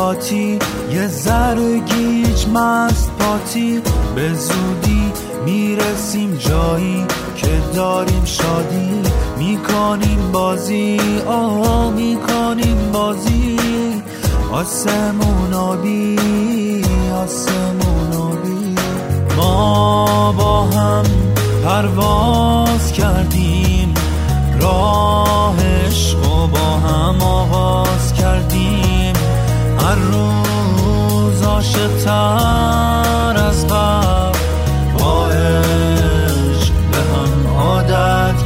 ذاتی، یه ذره گیج مست پاتی. به زودی میرسیم جایی که داریم شادی، میکنیم بازی میکنیم بازی. آسمون آبی آسمون آبی. ما با هم پرواز کردیم، راه عشقو با هم آغاز کردیم. هر روز عاشق‌تر از قبل، با عشق به هم عادت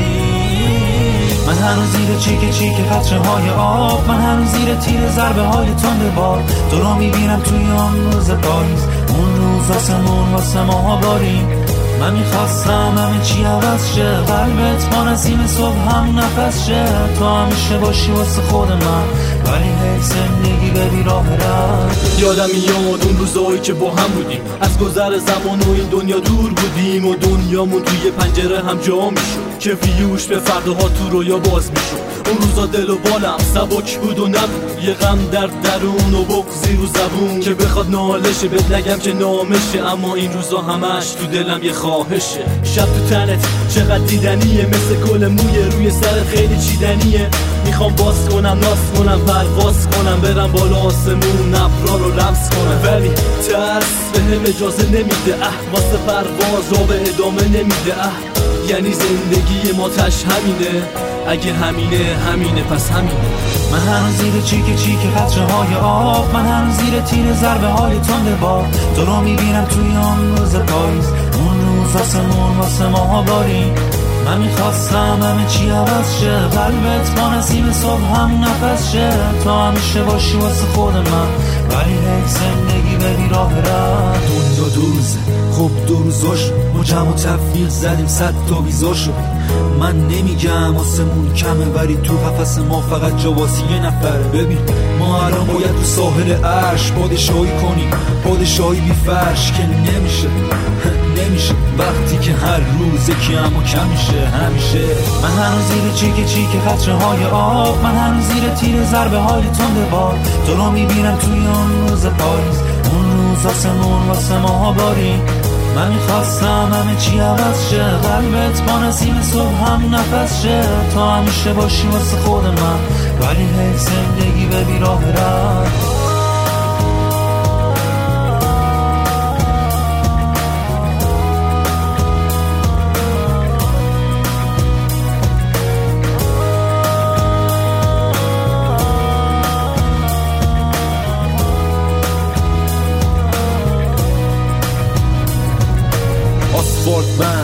کردیم. من هنوز زیر چیک قطره های آب، من هنوز زیر تیر ضربه های تند باد. تو رو میبینم توی آن روز پاییز، اون روز آسمون واسه ما باریم. من میخواستم همه چی عوض شه، قلبت با نسیم صبح هم نفس شه. تو همیشه باشی واسه خود من، ولی هی زندگی بری راه رفت. یادم میاد اون روزایی که با هم بودیم، از گذر زمان و این دنیا دور بودیم و دنیامون توی پنجره هم جا میشد که ویوش به فرداها تو رویا باز میشد. اون روزا دل و بالم سبک بود و نبود، یه غم در درون و بغضی رو زبون که بخواد نالشه. بهت نگم که نامشه، اما این روزا همش تو دلم یه خواهشه. شب تو تنت چقدر دیدنیه، مثل گل موی روی سرت خیلی چیدنیه. میخوام باز کنم ناز کنم پرواز کنم، برم بالا آسمون ابرا رو لمس کنم، ولی ترس بهم اجازه نمیده. واسه پرواز را به ادامه نمیده. یعنی زندگی ما تش همینه، اگه همینه پس همینه. من هنوز زیر چیک قطره های آب، من هنوز زیر تیر ضربه های تند باد. تو رو میبینم توی آن روز پاییز، اون روز آسمون واسه ما باریم. من میخواستم همه چی عوض شه، قلبت با نسیم صبح هم نفس شه. تو همیشه باشی واسه خود من، ولی هی زندگی بری راه رفت. دنیا دو روزه، خب دو روزاش ما جمع و تفریق زدیم 100 تا ویزا شد. من نمیگم آسمون کمه، ولی تو قفس ما فقط جا واسه یه نفره. ببین ما الان باید تو ساحل عرش پادشاهی کنیم، پادشاهی بی فرش که نمیشه وقتی که هر روز که اما کم میشه همیشه. من هنوز زیر چیک قطره های آب، من هنوز زیر تیر ضربه های تند باد. تو رو میبینم توی آن روز پاییز، اون روز آسمون واسه ما باریم. من میخواستم همه چی عوض شه، قلبت با نسیم صبح هم نفس شه. تو همیشه باشی واسه خود من، ولی هی زندگی ببی راه رفت. آسفالت بند